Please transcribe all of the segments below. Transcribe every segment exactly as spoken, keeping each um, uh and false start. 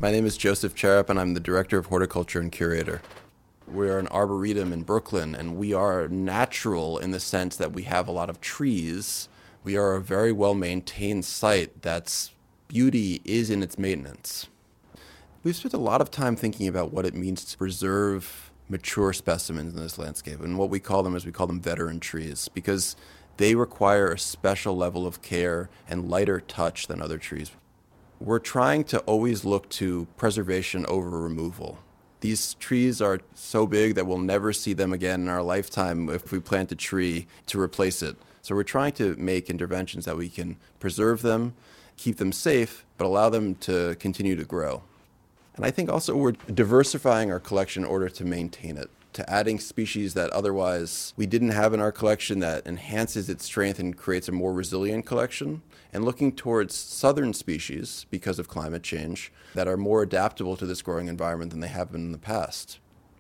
My name is Joseph Cherep, and I'm the Director of Horticulture and Curator. We're an arboretum in Brooklyn, and we are natural in the sense that we have a lot of trees. We are a very well-maintained site that's beauty is in its maintenance. We've spent a lot of time thinking about what it means to preserve mature specimens in this landscape, and what we call them is we call them veteran trees, because they require a special level of care and lighter touch than other trees. We're trying to always look to preservation over removal. These trees are so big that we'll never see them again in our lifetime if we plant a tree to replace it. So we're trying to make interventions that we can preserve them, keep them safe, but allow them to continue to grow. And I think also we're diversifying our collection in order to maintain it, to adding species that otherwise we didn't have in our collection that enhances its strength and creates a more resilient collection, and looking towards southern species, because of climate change, that are more adaptable to this growing environment than they have been in the past.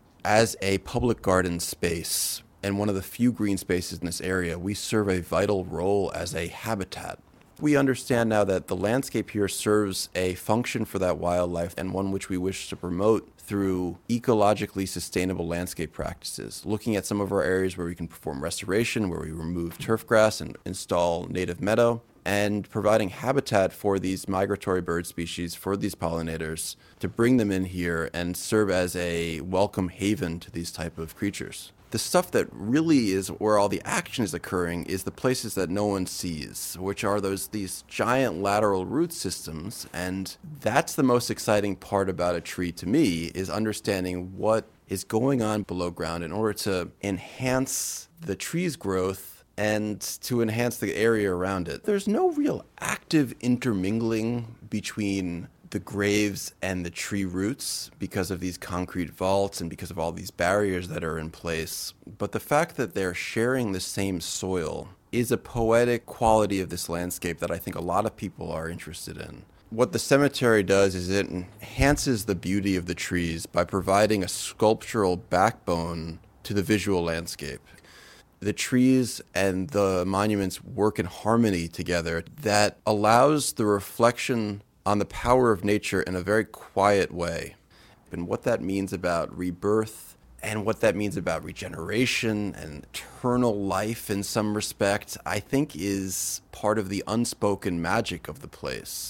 As a public garden space, and one of the few green spaces in this area, we serve a vital role as a habitat. We understand now that the landscape here serves a function for that wildlife, and one which we wish to promote through ecologically sustainable landscape practices, looking at some of our areas where we can perform restoration, where we remove turf grass and install native meadow, and providing habitat for these migratory bird species, for these pollinators, to bring them in here and serve as a welcome haven to these type of creatures. The stuff that really is where all the action is occurring is the places that no one sees, which are those these giant lateral root systems. And that's the most exciting part about a tree to me, is understanding what is going on below ground in order to enhance the tree's growth and to enhance the area around it. There's no real active intermingling between the graves and the tree roots because of these concrete vaults and because of all these barriers that are in place. But the fact that they're sharing the same soil is a poetic quality of this landscape that I think a lot of people are interested in. What the cemetery does is it enhances the beauty of the trees by providing a sculptural backbone to the visual landscape. The trees and the monuments work in harmony together that allows the reflection on the power of nature in a very quiet way. And what that means about rebirth and what that means about regeneration and eternal life in some respect, I think is part of the unspoken magic of the place.